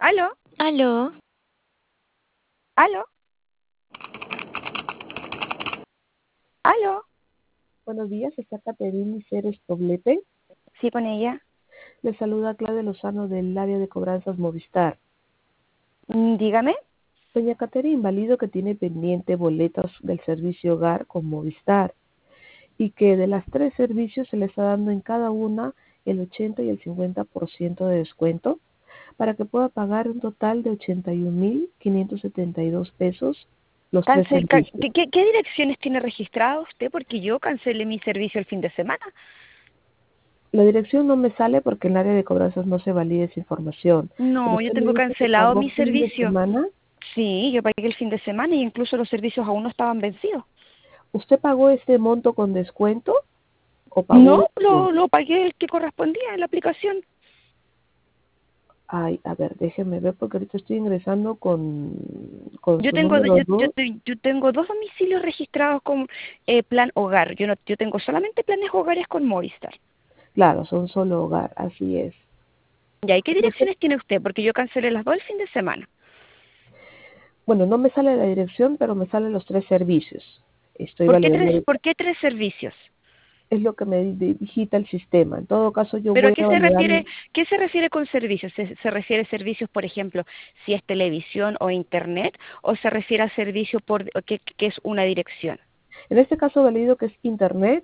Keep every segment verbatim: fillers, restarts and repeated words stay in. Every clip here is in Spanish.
¿Aló? Aló. ¿Aló? ¿Aló? Buenos días, está Caterine Ceres Poblete. Sí, con ella. Le saluda Claudia Lozano del área de cobranzas Movistar. Mm, Dígame. Doña Caterine, válido que tiene pendiente boletas del servicio hogar con Movistar y que de las tres servicios se le está dando en cada una el ochenta y el cincuenta por ciento de descuento para que pueda pagar un total de ochenta y un mil quinientos setenta y dos pesos los tres Cancel, ca- servicios. ¿qué, qué- qué direcciones tiene registrado usted? Porque yo cancelé mi servicio el fin de semana. La dirección no me sale porque en el área de cobranzas no se valida esa información. Pero No, yo usted me tengo dice que cancelado pagó mi fin de servicio. semana. Sí, yo pagué el fin de semana y incluso los servicios aún no estaban vencidos. ¿Usted pagó este monto con descuento o pagó? No, lo, lo pagué el que correspondía en la aplicación. Ay, a ver, déjeme ver porque ahorita estoy ingresando con, con Yo su tengo número yo, yo, dos. te- yo tengo dos domicilios registrados con eh, plan hogar. Yo no yo tengo solamente planes hogares con Movistar. Claro, son solo hogar, así es. ¿Y ahí qué Pero usted- direcciones tiene usted? Porque yo cancelé las dos el fin de semana. Bueno, no me sale la dirección, pero me salen los tres servicios. Estoy ¿Por qué tres, validando, por qué tres servicios? es lo que me di- digita el sistema. En todo caso, yo ¿Pero a voy qué a se validar. refiere, qué se refiere con servicios? ¿Se, se refiere a servicios, por ejemplo, si es televisión o internet? ¿O se refiere a servicio por que, que es una dirección? En este caso, valido que es internet,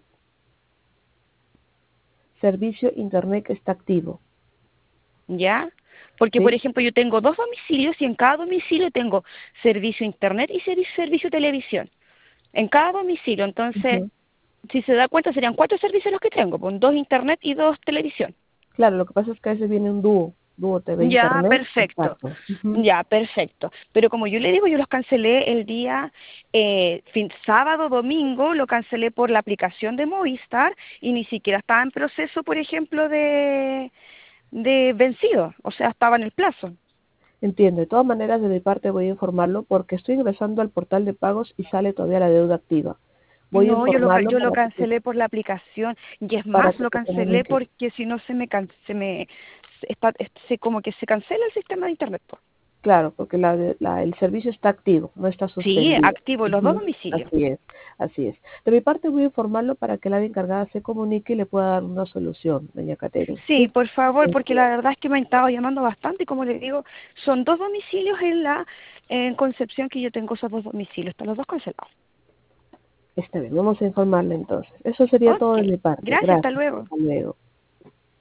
servicio internet que está activo. ¿Ya? Porque, por ¿Sí? ejemplo, yo tengo dos domicilios y en cada domicilio tengo servicio internet y servi- servicio televisión. En cada domicilio, entonces, Ujú. si se da cuenta, serían cuatro servicios los que tengo, con dos internet y dos televisión. Claro, lo que pasa es que a veces viene un dúo, dúo T V Ya, internet. perfecto. Exacto. Ujú. Ya, perfecto. Pero como yo le digo, yo los cancelé el día eh, fin, sábado, domingo, lo cancelé por la aplicación de Movistar y ni siquiera estaba en proceso, por ejemplo, de, de vencido, o sea, estaba en el plazo. Entiendo. De todas maneras, de mi parte voy a informarlo porque estoy ingresando al portal de pagos y sale todavía la deuda activa. Voy a No, yo lo, ca- informarlo yo lo para que, te- cancelé por la aplicación y es para más, que lo te cancelé comuniques. porque si no se me, can- se me, se, está- se- como que se cancela el sistema de internet, po. Claro, porque la, la- el servicio está activo, no está Sí, suspendido. activo los dos Ujú. domicilios. Así es, así es. De mi parte voy a informarlo para que la área encargada se comunique y le pueda dar una solución, doña Caterina. Sí, ¿Sí? por favor, porque Así la es. verdad es que me han estado llamando bastante y como les digo, son dos domicilios en la en Concepción que yo tengo esos dos domicilios, están los dos cancelados. Está bien, vamos a informarle entonces. Eso sería todo de Ok, mi parte. gracias, hasta Gracias. luego. Hasta luego.